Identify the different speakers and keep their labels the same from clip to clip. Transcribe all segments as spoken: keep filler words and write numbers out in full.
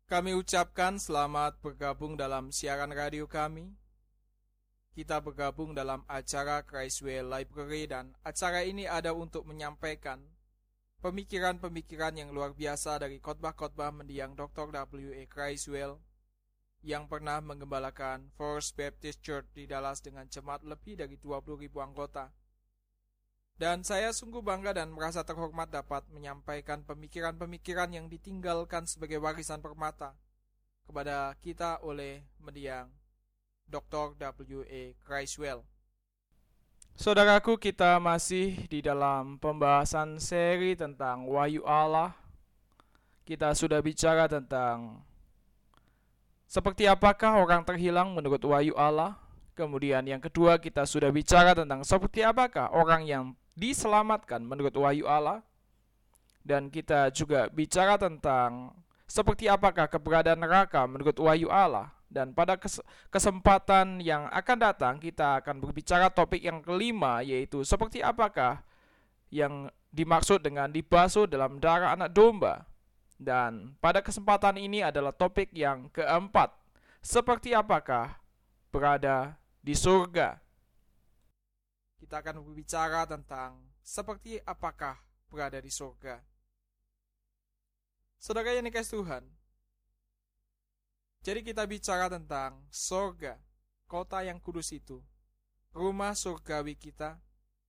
Speaker 1: Kami ucapkan selamat bergabung dalam siaran radio kami. Kita bergabung dalam acara Christwell Library dan acara ini ada untuk menyampaikan pemikiran-pemikiran yang luar biasa dari khotbah-khotbah mendiang doktor W A Christwell yang pernah menggembalakan First Baptist Church di Dallas dengan jemaat lebih dari dua puluh ribu anggota. Dan saya sungguh bangga dan merasa terhormat dapat menyampaikan pemikiran-pemikiran yang ditinggalkan sebagai warisan permata kepada kita oleh mendiang doktor W A Christwell. Saudaraku, kita masih di dalam pembahasan seri tentang Wahyu Allah. Kita sudah bicara tentang seperti apakah orang terhilang menurut Wahyu Allah. Kemudian yang kedua, kita sudah bicara tentang seperti apakah orang yang diselamatkan menurut Wahyu Allah. Dan kita juga bicara tentang seperti apakah keberadaan neraka menurut Wahyu Allah. Dan pada kesempatan yang akan datang kita akan berbicara topik yang kelima, yaitu seperti apakah yang dimaksud dengan dibasuh dalam darah anak domba. Dan pada kesempatan ini adalah topik yang keempat, seperti apakah berada di surga. Kita akan berbicara tentang seperti apakah berada di surga. Saudara yang dikasihi Tuhan, jadi kita bicara tentang surga, kota yang kudus itu, rumah surgawi kita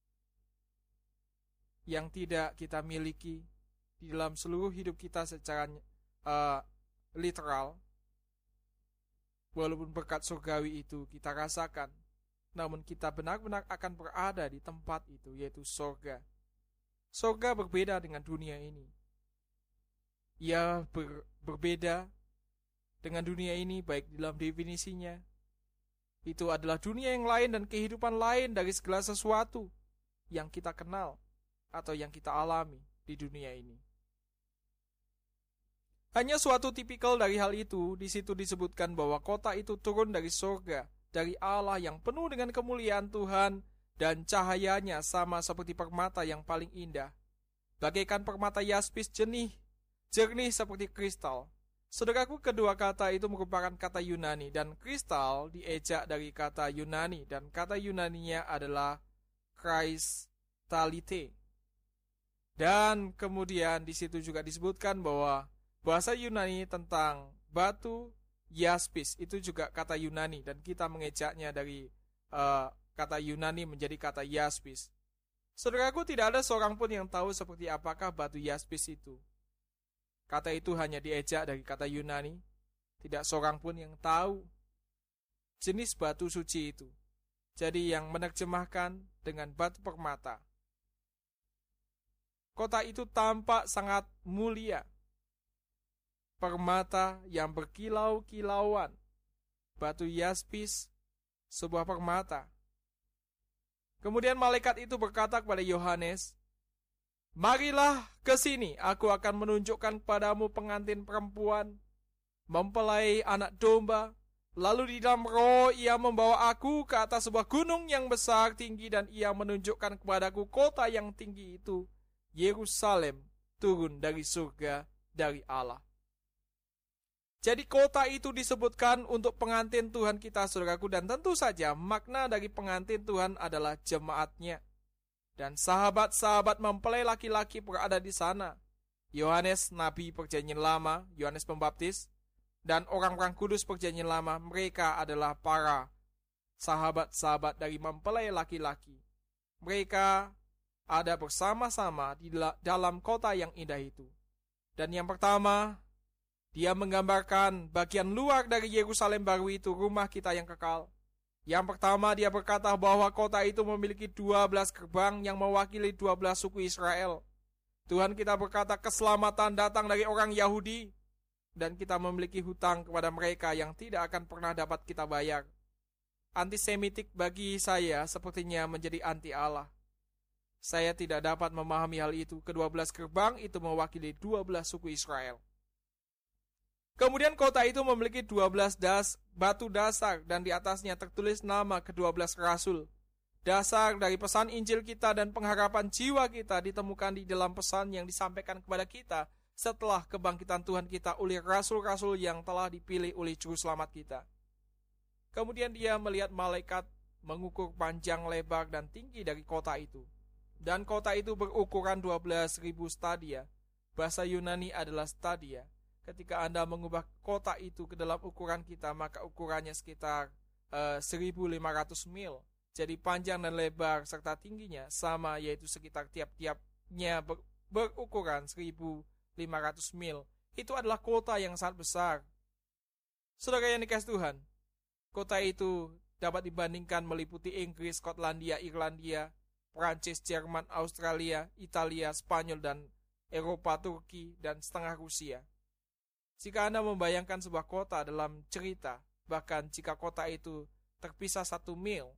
Speaker 1: yang tidak kita miliki di dalam seluruh hidup kita secara uh, literal. Walaupun berkat surgawi itu kita rasakan, namun kita benar-benar akan berada di tempat itu, yaitu surga. Surga berbeda dengan dunia ini. Ia ber, berbeda dengan dunia ini baik dalam definisinya. Itu adalah dunia yang lain dan kehidupan lain dari segala sesuatu yang kita kenal atau yang kita alami di dunia ini. Hanya suatu tipikal dari hal itu, di situ disebutkan bahwa kota itu turun dari surga, dari Allah yang penuh dengan kemuliaan Tuhan, dan cahayanya sama seperti permata yang paling indah. Bagaikan permata yaspis jernih, jernih seperti kristal. Saudaraku, kedua kata itu merupakan kata Yunani, dan kristal diejak dari kata Yunani, dan kata Yunaninya adalah kristalite. Dan kemudian di situ juga disebutkan bahwa bahasa Yunani tentang batu yaspis itu juga kata Yunani, dan kita mengejaknya dari uh, kata Yunani menjadi kata yaspis. Saudaraku, tidak ada seorang pun yang tahu seperti apakah batu yaspis itu. Kata itu hanya diejak dari kata Yunani. Tidak seorang pun yang tahu jenis batu suci itu. Jadi yang menerjemahkan dengan batu permata. Kota itu tampak sangat mulia. Permata yang berkilau-kilauan, batu yaspis, sebuah permata. Kemudian malaikat itu berkata kepada Yohanes, "Marilah ke sini, aku akan menunjukkan kepadamu pengantin perempuan, mempelai anak domba." Lalu di dalam roh ia membawa aku ke atas sebuah gunung yang besar tinggi, dan ia menunjukkan kepadaku kota yang tinggi itu, Yerusalem, turun dari surga dari Allah. Jadi kota itu disebutkan untuk pengantin Tuhan kita, saudaraku, dan tentu saja makna dari pengantin Tuhan adalah jemaatnya. Dan sahabat-sahabat mempelai laki-laki berada di sana. Yohanes, Nabi Perjanjian Lama, Yohanes Pembaptis, dan orang-orang kudus Perjanjian Lama, mereka adalah para sahabat-sahabat dari mempelai laki-laki. Mereka ada bersama-sama di dalam kota yang indah itu. Dan yang pertama, dia menggambarkan bagian luar dari Yerusalem baru itu, rumah kita yang kekal. Yang pertama, dia berkata bahwa kota itu memiliki dua belas gerbang yang mewakili dua belas suku Israel. Tuhan kita berkata keselamatan datang dari orang Yahudi, dan kita memiliki hutang kepada mereka yang tidak akan pernah dapat kita bayar. Antisemitik bagi saya sepertinya menjadi anti Allah. Saya tidak dapat memahami hal itu. Kedua belas gerbang itu mewakili dua belas suku Israel. Kemudian kota itu memiliki dua belas das, batu dasar, dan di atasnya tertulis nama kedua belas rasul. Dasar dari pesan Injil kita dan pengharapan jiwa kita ditemukan di dalam pesan yang disampaikan kepada kita setelah kebangkitan Tuhan kita oleh rasul-rasul yang telah dipilih oleh Juru Selamat kita. Kemudian dia melihat malaikat mengukur panjang, lebar, dan tinggi dari kota itu. Dan kota itu berukuran dua belas ribu stadia. Bahasa Yunani adalah stadia. Ketika Anda mengubah kota itu ke dalam ukuran kita, maka ukurannya sekitar uh, seribu lima ratus mil. Jadi panjang dan lebar serta tingginya sama, yaitu sekitar tiap-tiapnya ber, berukuran seribu lima ratus mil. Itu adalah kota yang sangat besar. Saudara yang dikasihi Tuhan, kota itu dapat dibandingkan meliputi Inggris, Skotlandia, Irlandia, Prancis, Jerman, Australia, Italia, Spanyol, dan Eropa, Turki, dan setengah Rusia. Jika Anda membayangkan sebuah kota dalam cerita, bahkan jika kota itu terpisah satu mil,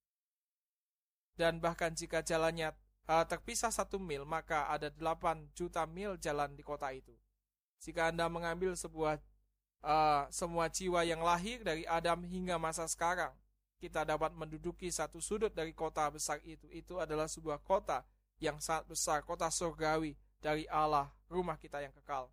Speaker 1: dan bahkan jika jalannya uh, terpisah satu mil, maka ada delapan juta mil jalan di kota itu. Jika Anda mengambil sebuah uh, semua jiwa yang lahir dari Adam hingga masa sekarang, kita dapat menduduki satu sudut dari kota besar itu. Itu adalah sebuah kota yang sangat besar, kota surgawi dari Allah, rumah kita yang kekal.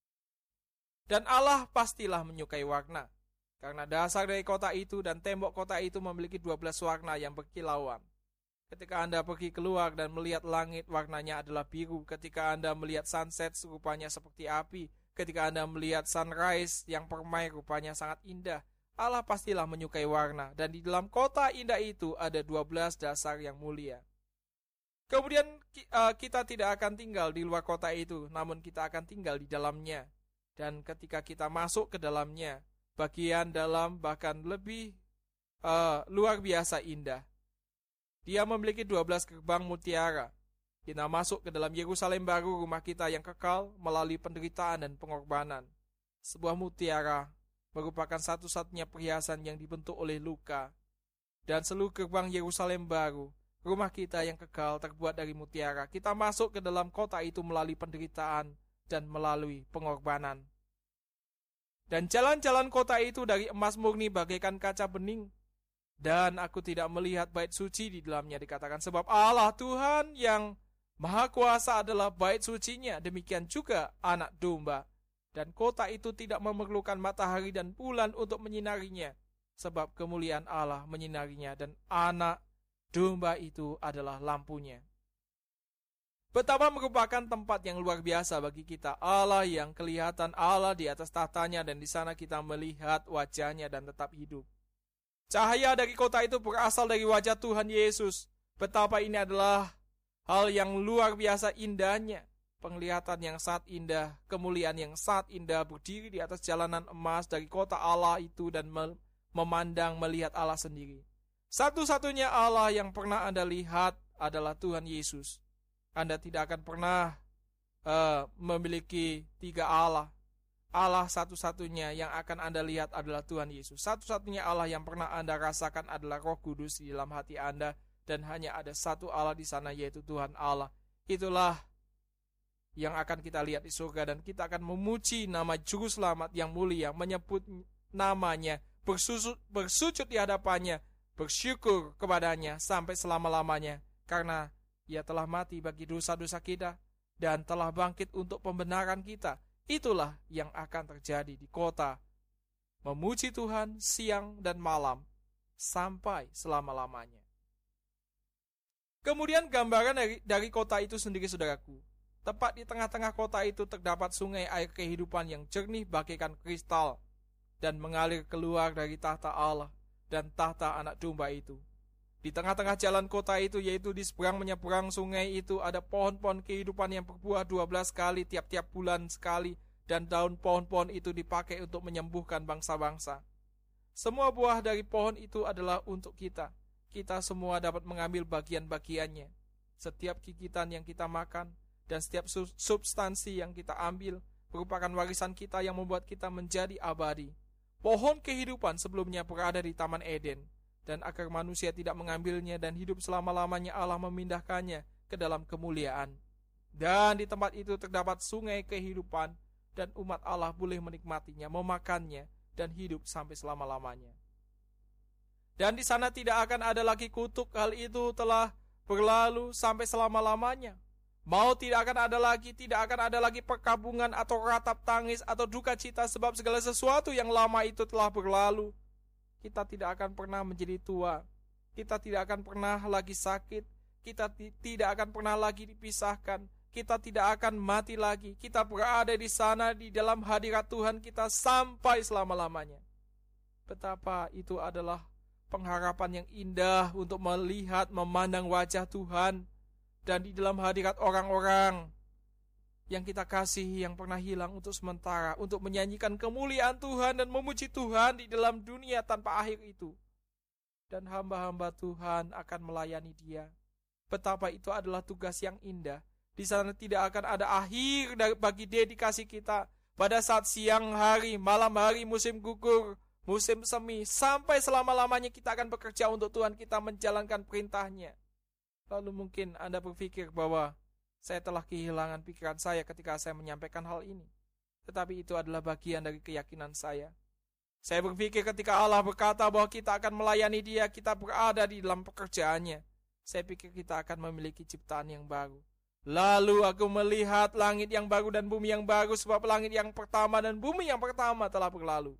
Speaker 1: Dan Allah pastilah menyukai warna, karena dasar dari kota itu dan tembok kota itu memiliki dua belas warna yang berkilauan. Ketika Anda pergi keluar dan melihat langit, warnanya adalah biru. Ketika Anda melihat sunset, rupanya seperti api. Ketika Anda melihat sunrise yang permai, rupanya sangat indah. Allah pastilah menyukai warna, dan di dalam kota indah itu ada dua belas dasar yang mulia. Kemudian kita tidak akan tinggal di luar kota itu, namun kita akan tinggal di dalamnya. Dan ketika kita masuk ke dalamnya, bagian dalam bahkan lebih uh, luar biasa indah. Dia memiliki dua belas gerbang mutiara. Kita masuk ke dalam Yerusalem baru, rumah kita yang kekal, melalui penderitaan dan pengorbanan. Sebuah mutiara merupakan satu-satunya perhiasan yang dibentuk oleh luka. Dan seluruh gerbang Yerusalem baru, rumah kita yang kekal, terbuat dari mutiara. Kita masuk ke dalam kota itu melalui penderitaan dan melalui pengorbanan. Dan jalan-jalan kota itu dari emas murni bagaikan kaca bening. Dan aku tidak melihat bait suci di dalamnya, dikatakan, sebab Allah Tuhan yang Maha Kuasa adalah bait sucinya, demikian juga anak domba. Dan kota itu tidak memerlukan matahari dan bulan untuk menyinarinya, sebab kemuliaan Allah menyinarinya, dan anak domba itu adalah lampunya. Betapa merupakan tempat yang luar biasa bagi kita, Allah yang kelihatan Allah di atas tahtanya, dan di sana kita melihat wajahnya dan tetap hidup. Cahaya dari kota itu berasal dari wajah Tuhan Yesus. Betapa ini adalah hal yang luar biasa indahnya. Penglihatan yang sangat indah, kemuliaan yang sangat indah, berdiri di atas jalanan emas dari kota Allah itu dan memandang melihat Allah sendiri. Satu-satunya Allah yang pernah Anda lihat adalah Tuhan Yesus. Anda tidak akan pernah uh, memiliki tiga Allah. Allah satu-satunya yang akan Anda lihat adalah Tuhan Yesus. Satu-satunya Allah yang pernah Anda rasakan adalah Roh Kudus di dalam hati Anda. Dan hanya ada satu Allah di sana, yaitu Tuhan Allah. Itulah yang akan kita lihat di surga. Dan kita akan memuji nama Juru Selamat yang mulia, menyebut namanya, bersujud, bersujud di hadapannya, bersyukur kepadanya sampai selama-lamanya. Karena Ia telah mati bagi dosa-dosa kita dan telah bangkit untuk pembenaran kita. Itulah yang akan terjadi di kota. Memuji Tuhan siang dan malam sampai selama-lamanya. Kemudian gambaran dari, dari kota itu sendiri, saudaraku. Tepat di tengah-tengah kota itu terdapat sungai air kehidupan yang jernih bagaikan kristal dan mengalir keluar dari tahta Allah dan tahta anak domba itu. Di tengah-tengah jalan kota itu, yaitu di seberang menyeberang sungai itu, ada pohon-pohon kehidupan yang berbuah dua belas kali tiap-tiap bulan sekali, dan daun pohon-pohon itu dipakai untuk menyembuhkan bangsa-bangsa. Semua buah dari pohon itu adalah untuk kita. Kita semua dapat mengambil bagian-bagiannya. Setiap gigitan yang kita makan dan setiap substansi yang kita ambil merupakan warisan kita yang membuat kita menjadi abadi. Pohon kehidupan sebelumnya berada di Taman Eden, dan agar manusia tidak mengambilnya dan hidup selama-lamanya, Allah memindahkannya ke dalam kemuliaan. Dan di tempat itu terdapat sungai kehidupan, dan umat Allah boleh menikmatinya, memakannya, dan hidup sampai selama-lamanya. Dan di sana tidak akan ada lagi kutuk, hal itu telah berlalu sampai selama-lamanya. Maut tidak akan ada lagi, tidak akan ada lagi perkabungan atau ratap tangis atau duka cita, sebab segala sesuatu yang lama itu telah berlalu. Kita tidak akan pernah menjadi tua, kita tidak akan pernah lagi sakit, kita t- tidak akan pernah lagi dipisahkan, kita tidak akan mati lagi. Kita berada di sana di dalam hadirat Tuhan kita sampai selama-lamanya. Betapa itu adalah pengharapan yang indah untuk melihat, memandang wajah Tuhan, dan di dalam hadirat orang-orang yang kita kasihi yang pernah hilang untuk sementara, untuk menyanyikan kemuliaan Tuhan dan memuji Tuhan di dalam dunia tanpa akhir itu. Dan hamba-hamba Tuhan akan melayani Dia. Betapa itu adalah tugas yang indah. Di sana tidak akan ada akhir bagi dedikasi kita. Pada saat siang hari, malam hari, musim gugur, musim semi, sampai selama-lamanya kita akan bekerja untuk Tuhan, kita menjalankan perintah-Nya. Lalu mungkin Anda berpikir bahwa saya telah kehilangan pikiran saya ketika saya menyampaikan hal ini. Tetapi itu adalah bagian dari keyakinan saya. Saya berpikir ketika Allah berkata bahwa kita akan melayani Dia, kita berada di dalam pekerjaannya. Saya pikir kita akan memiliki ciptaan yang baru. Lalu aku melihat langit yang baru dan bumi yang baru, sebab langit yang pertama dan bumi yang pertama telah berlalu.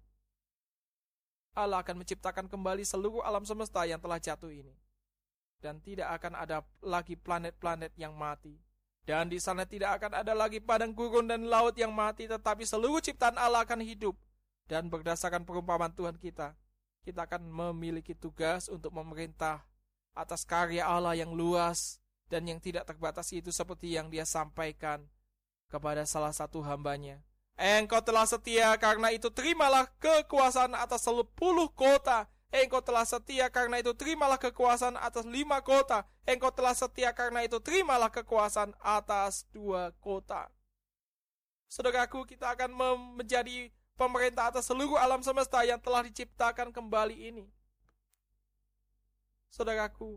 Speaker 1: Allah akan menciptakan kembali seluruh alam semesta yang telah jatuh ini. Dan tidak akan ada lagi planet-planet yang mati. Dan di sana tidak akan ada lagi padang gurun dan laut yang mati, tetapi seluruh ciptaan Allah akan hidup. Dan berdasarkan perumpamaan Tuhan kita, kita akan memiliki tugas untuk memerintah atas karya Allah yang luas dan yang tidak terbatas itu, seperti yang Dia sampaikan kepada salah satu hambanya. Engkau telah setia, karena itu terimalah kekuasaan atas sepuluh kota. Engkau telah setia, karena itu terimalah kekuasaan atas lima kota. Engkau telah setia, karena itu terimalah kekuasaan atas dua kota. Saudaraku, kita akan menjadi pemerintah atas seluruh alam semesta yang telah diciptakan kembali ini. Saudaraku,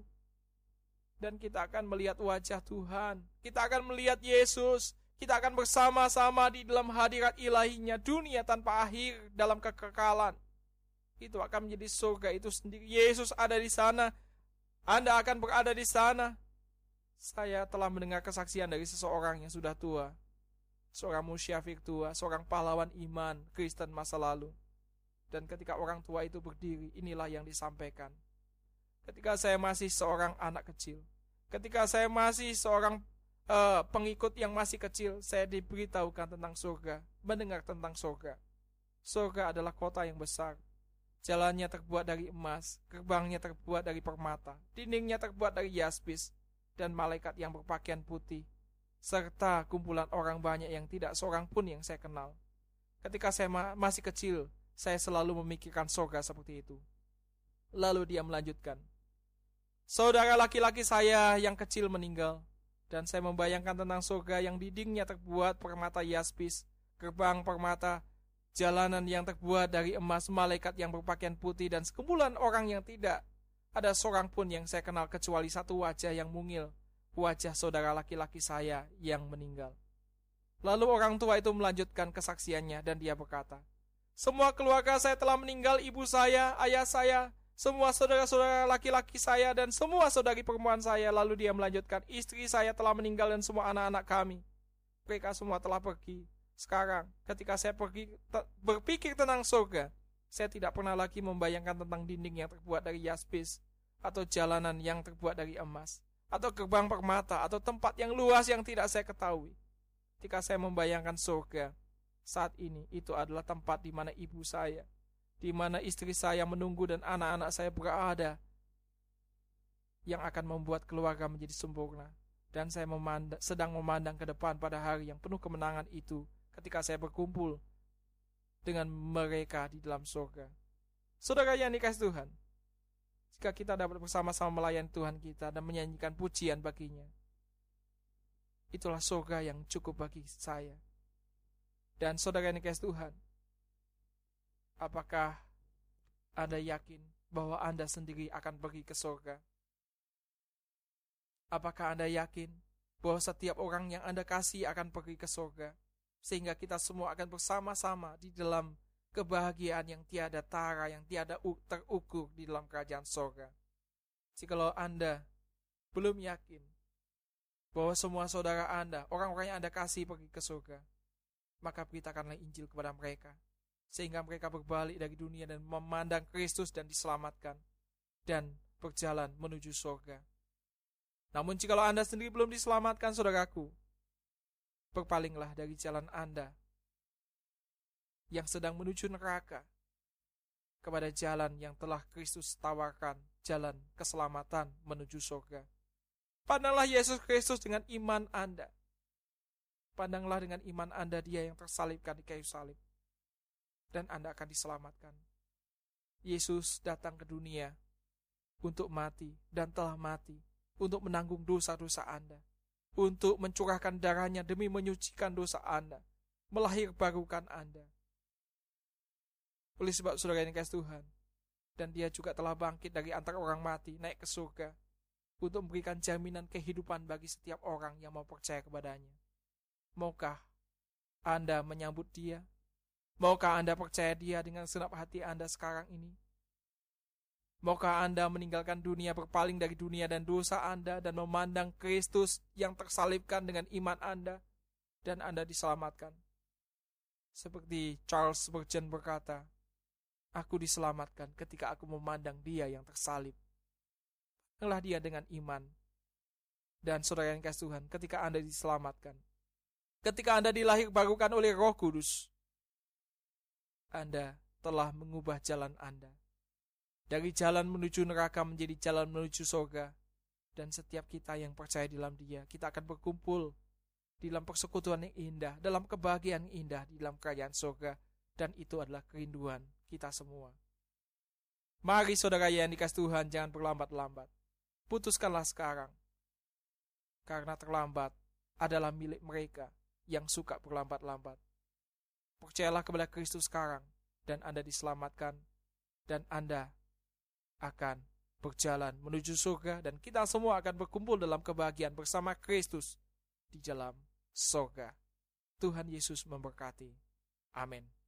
Speaker 1: dan kita akan melihat wajah Tuhan. Kita akan melihat Yesus. Kita akan bersama-sama di dalam hadirat ilahinya, dunia tanpa akhir dalam kekekalan. Itu akan menjadi surga itu sendiri. Yesus ada di sana. Anda akan berada di sana. Saya telah mendengar kesaksian dari seseorang yang sudah tua. Seorang musyafir tua, seorang pahlawan iman Kristen masa lalu. Dan ketika orang tua itu berdiri, inilah yang disampaikan. Ketika saya masih seorang anak kecil, ketika saya masih seorang uh, pengikut yang masih kecil, saya diberitahukan tentang surga, mendengar tentang surga. Surga adalah kota yang besar. Jalannya terbuat dari emas, gerbangnya terbuat dari permata, dindingnya terbuat dari yaspis, dan malaikat yang berpakaian putih, serta kumpulan orang banyak yang tidak seorang pun yang saya kenal. Ketika saya ma- masih kecil, saya selalu memikirkan surga seperti itu. Lalu dia melanjutkan, saudara laki-laki saya yang kecil meninggal, dan saya membayangkan tentang surga yang dindingnya terbuat permata yaspis, gerbang permata, jalanan yang terbuat dari emas, malaikat yang berpakaian putih, dan sekumpulan orang yang tidak ada seorang pun yang saya kenal kecuali satu wajah yang mungil, wajah saudara laki-laki saya yang meninggal. Lalu orang tua itu melanjutkan kesaksiannya dan dia berkata, semua keluarga saya telah meninggal, ibu saya, ayah saya, semua saudara-saudara laki-laki saya, dan semua saudari perempuan saya. Lalu dia melanjutkan, istri saya telah meninggal dan semua anak-anak kami. Mereka semua telah pergi. Sekarang, ketika saya pergi te- berpikir tentang surga, saya tidak pernah lagi membayangkan tentang dinding yang terbuat dari yaspis, atau jalanan yang terbuat dari emas, atau gerbang permata, atau tempat yang luas yang tidak saya ketahui. Ketika saya membayangkan surga, saat ini itu adalah tempat di mana ibu saya, di mana istri saya menunggu dan anak-anak saya berada, yang akan membuat keluarga menjadi sempurna. Dan saya memandang, sedang memandang ke depan pada hari yang penuh kemenangan itu, ketika saya berkumpul dengan mereka di dalam surga. Saudara yang dikasihi Tuhan, jika kita dapat bersama-sama melayani Tuhan kita dan menyanyikan pujian baginya, itulah surga yang cukup bagi saya. Dan saudara yang dikasihi Tuhan, apakah Anda yakin bahwa Anda sendiri akan pergi ke surga? Apakah Anda yakin bahwa setiap orang yang Anda kasih akan pergi ke surga, sehingga kita semua akan bersama-sama di dalam kebahagiaan yang tiada tara, yang tiada terukur di dalam kerajaan surga? Jikalau Anda belum yakin bahwa semua saudara Anda, orang-orang yang Anda kasih pergi ke surga, maka beritakanlah Injil kepada mereka, sehingga mereka berbalik dari dunia dan memandang Kristus dan diselamatkan, dan berjalan menuju surga. Namun jikalau Anda sendiri belum diselamatkan, saudaraku, berpalinglah dari jalan Anda yang sedang menuju neraka, kepada jalan yang telah Kristus tawarkan, jalan keselamatan menuju surga. Pandanglah Yesus Kristus dengan iman Anda. Pandanglah dengan iman Anda Dia yang tersalibkan di kayu salib, dan Anda akan diselamatkan. Yesus datang ke dunia untuk mati dan telah mati, untuk menanggung dosa-dosa Anda, untuk mencurahkan darahnya demi menyucikan dosa Anda, melahirbarukan Anda. Oleh sebab saudara yang kasih Tuhan, dan Dia juga telah bangkit dari antara orang mati, naik ke surga, untuk memberikan jaminan kehidupan bagi setiap orang yang mau percaya kepadanya. Maukah Anda menyambut Dia? Maukah Anda percaya Dia dengan segenap hati Anda sekarang ini? Maukah Anda meninggalkan dunia, berpaling dari dunia dan dosa Anda, dan memandang Kristus yang tersalibkan dengan iman Anda, dan Anda diselamatkan? Seperti Charles Spurgeon berkata, aku diselamatkan ketika aku memandang Dia yang tersalib. Pandanglah Dia dengan iman. Dan saudara yang kasih Tuhan, ketika Anda diselamatkan, ketika Anda dilahirbarukan oleh Roh Kudus, Anda telah mengubah jalan Anda. Dari jalan menuju neraka menjadi jalan menuju surga. Dan setiap kita yang percaya di dalam Dia, kita akan berkumpul di dalam persekutuan yang indah, dalam kebahagiaan yang indah di dalam kerajaan surga. Dan itu adalah kerinduan kita semua. Mari saudara yang dikasih Tuhan, jangan berlambat-lambat. Putuskanlah sekarang. Karena terlambat adalah milik mereka yang suka berlambat-lambat. Percayalah kepada Kristus sekarang, dan Anda diselamatkan, dan Anda akan berjalan menuju surga, dan kita semua akan berkumpul dalam kebahagiaan bersama Kristus di dalam surga. Tuhan Yesus memberkati. Amin.